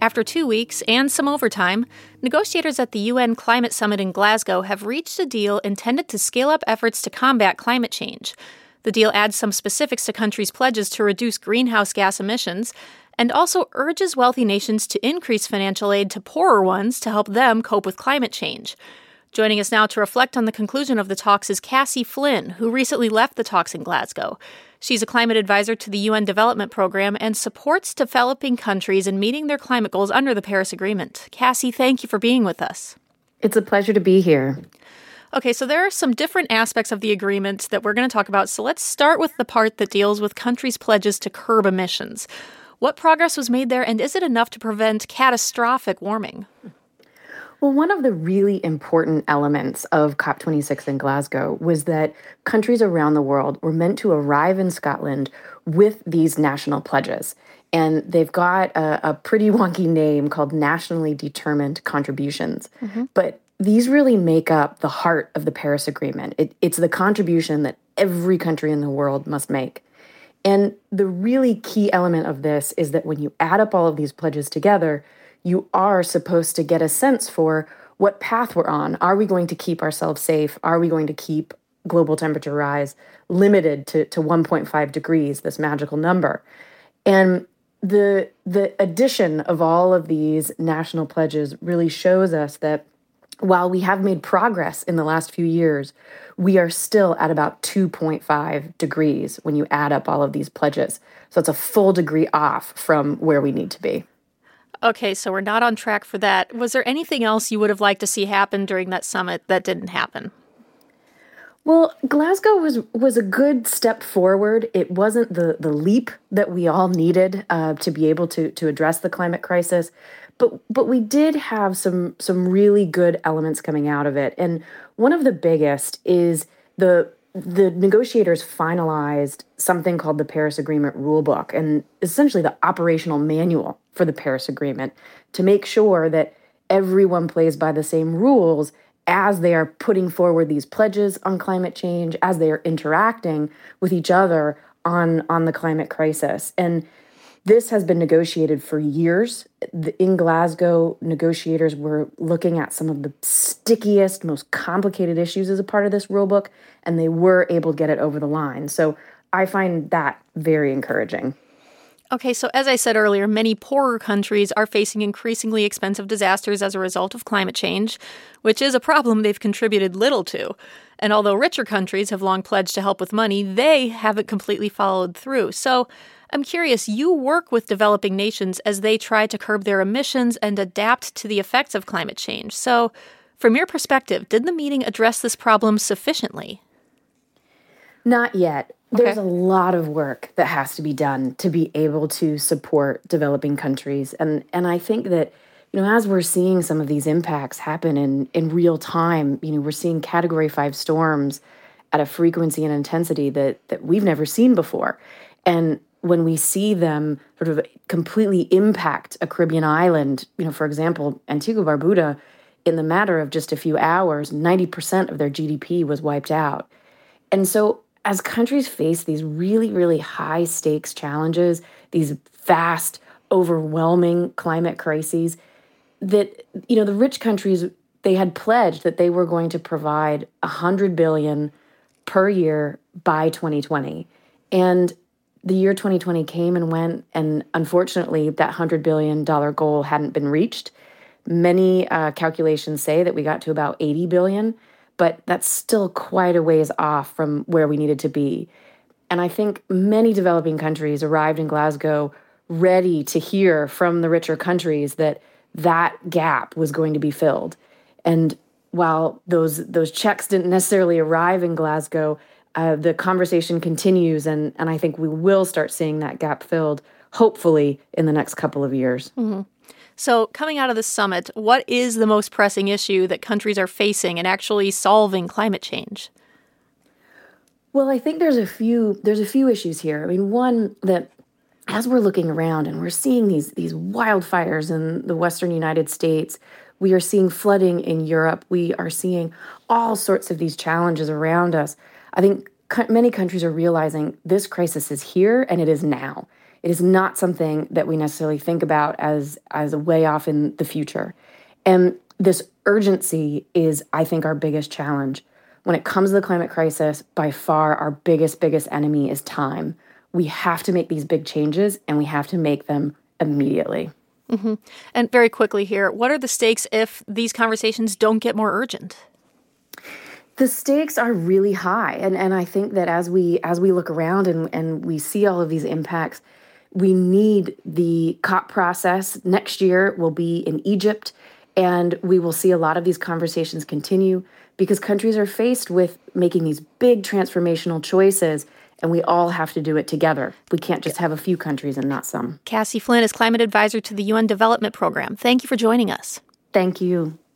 After 2 weeks and some overtime, negotiators at the UN Climate Summit in Glasgow have reached a deal intended to scale up efforts to combat climate change. The deal adds some specifics to countries' pledges to reduce greenhouse gas emissions and also urges wealthy nations to increase financial aid to poorer ones to help them cope with climate change. Joining us now to reflect on the conclusion of the talks is Cassie Flynn, who recently left the talks in Glasgow. She's a climate advisor to the UN Development Program and supports developing countries in meeting their climate goals under the Paris Agreement. Cassie, thank you for being with us. It's a pleasure to be here. Okay, so there are some different aspects of the agreement that we're going to talk about. So let's start with the part that deals with countries' pledges to curb emissions. What progress was made there, and is it enough to prevent catastrophic warming? Well, one of the really important elements of COP26 in Glasgow was that countries around the world were meant to arrive in Scotland with these national pledges. And they've got a pretty wonky name called Nationally Determined Contributions. But these really make up the heart of the Paris Agreement. It's the contribution that every country in the world must make. And the really key element of this is that when you add up all of these pledges together, you are supposed to get a sense for what path we're on. Are we going to keep ourselves safe? Are we going to keep global temperature rise limited to 1.5 degrees, this magical number? And the addition of all of these national pledges really shows us that while we have made progress in the last few years, we are still at about 2.5 degrees when you add up all of these pledges. So it's a full degree off from where we need to be. Okay, so we're not on track for that. Was there anything else you would have liked to see happen during that summit that didn't happen? Well, Glasgow was a good step forward. It wasn't the leap that we all needed to be able to address the climate crisis, but we did have some really good elements coming out of it. And one of the biggest is the negotiators finalized something called the Paris Agreement Rulebook, and essentially the operational manual for the Paris Agreement to make sure that everyone plays by the same rules as they are putting forward these pledges on climate change, as they are interacting with each other on the climate crisis. And this has been negotiated for years. In Glasgow, negotiators were looking at some of the stickiest, most complicated issues as a part of this rulebook, and they were able to get it over the line. So I find that very encouraging. Okay, so as I said earlier, many poorer countries are facing increasingly expensive disasters as a result of climate change, which is a problem they've contributed little to. And although richer countries have long pledged to help with money, they haven't completely followed through. So I'm curious, you work with developing nations as they try to curb their emissions and adapt to the effects of climate change. So from your perspective, did the meeting address this problem sufficiently? Not yet. There's a lot of work that has to be done to be able to support developing countries. And I think that, as we're seeing some of these impacts happen in real time, we're seeing Category 5 storms at a frequency and intensity that we've never seen before. And when we see them sort of completely impact a Caribbean island, for example, Antigua Barbuda, in the matter of just a few hours, 90% of their GDP was wiped out. And so as countries face these really, really high stakes challenges, these vast, overwhelming climate crises, that, the rich countries, they had pledged that they were going to provide $100 billion per year by 2020. And the year 2020 came and went, and unfortunately, that $100 billion goal hadn't been reached. Many calculations say that we got to about $80 billion, but that's still quite a ways off from where we needed to be. And I think many developing countries arrived in Glasgow ready to hear from the richer countries that gap was going to be filled. And while those checks didn't necessarily arrive in Glasgow, the conversation continues, and I think we will start seeing that gap filled, hopefully, in the next couple of years. Mm-hmm. So coming out of the summit, what is the most pressing issue that countries are facing in actually solving climate change? Well, I think there's a few issues here. I mean, one, that as we're looking around and we're seeing these wildfires in the western United States, we are seeing flooding in Europe, we are seeing all sorts of these challenges around us. I think many countries are realizing this crisis is here and it is now. It is not something that we necessarily think about as a way off in the future. And this urgency is, I think, our biggest challenge. When it comes to the climate crisis, by far our biggest enemy is time. We have to make these big changes, and we have to make them immediately. Mm-hmm. And very quickly here, what are the stakes if these conversations don't get more urgent? The stakes are really high. And I think that as we look around and we see all of these impacts, we need the COP process. Next year will be in Egypt, and we will see a lot of these conversations continue because countries are faced with making these big transformational choices, and we all have to do it together. We can't just have a few countries and not some. Cassie Flynn is climate advisor to the UN Development Program. Thank you for joining us. Thank you.